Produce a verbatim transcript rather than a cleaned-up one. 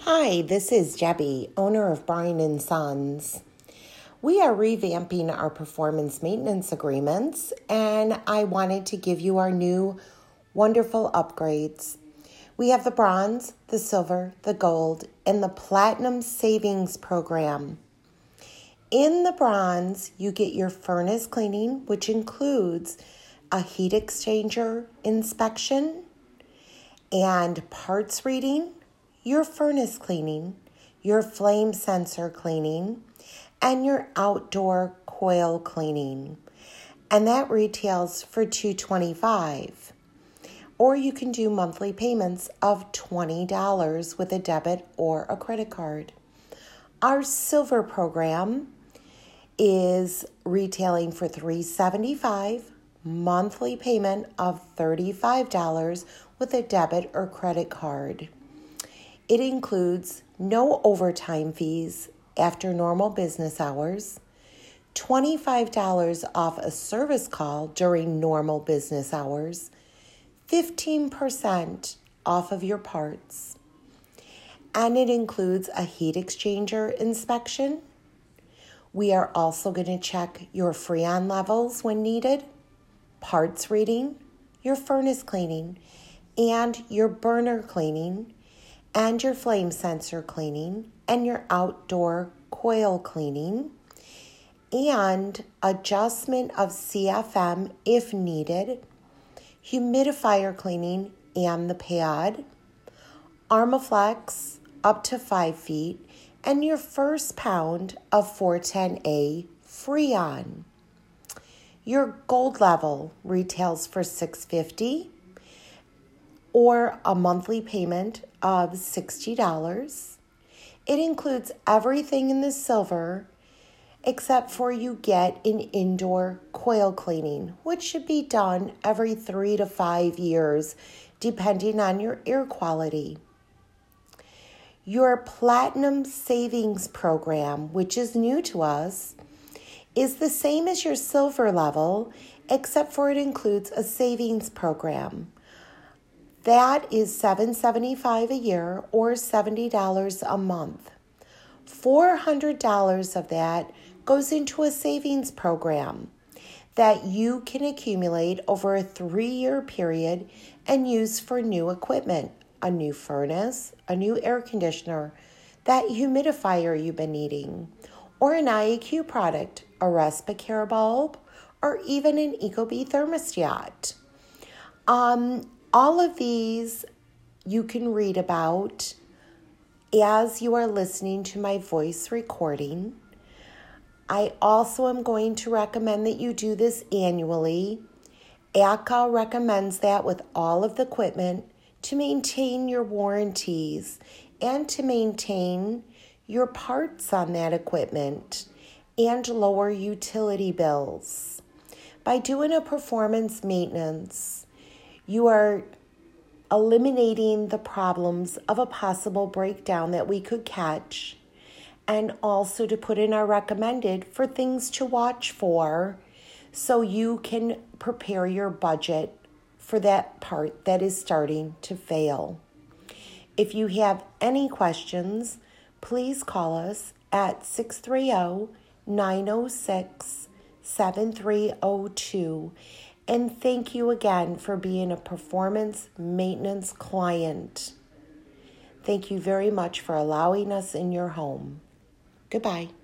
Hi, this is Debbie, owner of Bryan and Sons. We are revamping our performance maintenance agreements, and I wanted to give you our new wonderful upgrades. We have the bronze, the silver, the gold, and the platinum savings program. In the bronze, you get your furnace cleaning, which includes a heat exchanger inspection and parts reading, your furnace cleaning, your flame sensor cleaning, and your outdoor coil cleaning. And that retails for two hundred twenty-five dollars. Or you can do monthly payments of twenty dollars with a debit or a credit card. Our silver program is retailing for three hundred seventy-five dollars, monthly payment of thirty-five dollars with a debit or credit card. It includes no overtime fees after normal business hours, twenty-five dollars off a service call during normal business hours, fifteen percent off of your parts, and it includes a heat exchanger inspection. We are also going to check your Freon levels when needed, parts reading, your furnace cleaning, and your burner cleaning, and your flame sensor cleaning, and your outdoor coil cleaning, and adjustment of C F M if needed, humidifier cleaning and the pad, Armaflex up to five feet, and your first pound of four ten A Freon. Your gold level retails for six hundred fifty dollars or a monthly payment of sixty dollars. It includes everything in the silver except for you get an indoor coil cleaning, which should be done every three to five years, depending on your air quality. Your platinum savings program, which is new to us, is the same as your silver level, except for it includes a savings program. That is seven hundred seventy-five dollars a year or seventy dollars a month. four hundred dollars of that goes into a savings program that you can accumulate over a three-year period and use for new equipment, a new furnace, a new air conditioner, that humidifier you've been needing, or an I A Q product, a Respicare bulb, or even an Ecobee thermostat. Um, all of these you can read about as you are listening to my voice recording. I also am going to recommend that you do this annually. A C A recommends that with all of the equipment to maintain your warranties and to maintain your parts on that equipment and lower utility bills. By doing a performance maintenance, you are eliminating the problems of a possible breakdown that we could catch, and also to put in our recommended for things to watch for so you can prepare your budget for that part that is starting to fail. If you have any questions, please call us at six three zero, nine zero six, seven three zero two. And thank you again for being a performance maintenance client. Thank you very much for allowing us in your home. Goodbye.